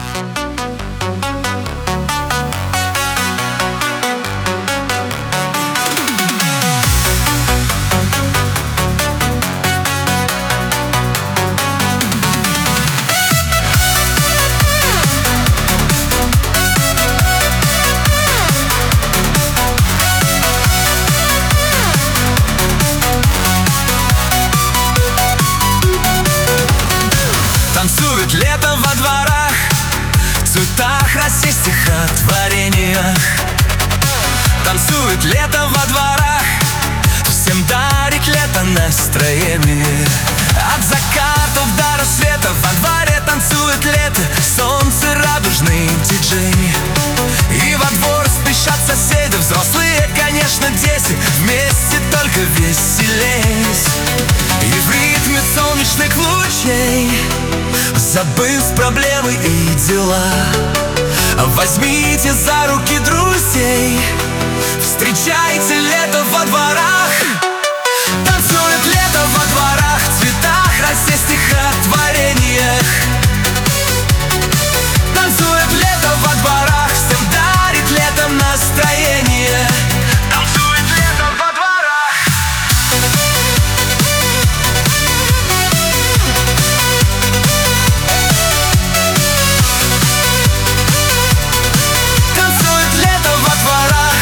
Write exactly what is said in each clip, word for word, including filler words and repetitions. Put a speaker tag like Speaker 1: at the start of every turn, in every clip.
Speaker 1: Танцует лето во дворах, в цветах России, стихотворениях. Танцует лето во дворах, всем дарит лето настроение. От закатов до рассвета во дворе танцует лето, солнце радужный диджей. И во двор спешат соседи, взрослые, конечно, дети, вместе только веселись. И в ритме солнечных лучей, забыв проблемы и дела, возьмите за руки друзей, встречайте лето во дворах. Танцует лето во дворах, в цветах России, стихотворениях. Танцует лето во дворах, всем дарит лето настроение. Танцует лето во дворах. Танцует лето во дворах.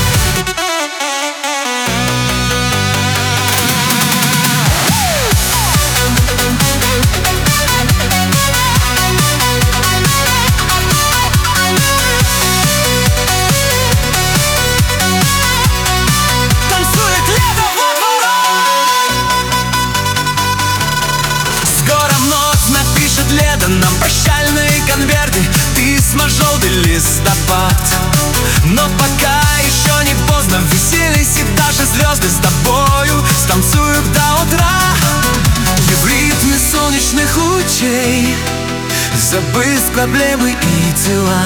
Speaker 1: Лето нам прощальные конверты, письма, желтый листопад. Но пока еще не поздно, веселись, и даже звезды с тобою станцуют до утра. И в ритме солнечных лучей, забыв проблемы и дела,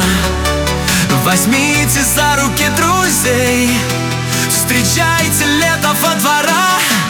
Speaker 1: возьмите за руки друзей, встречайте лето во дворах.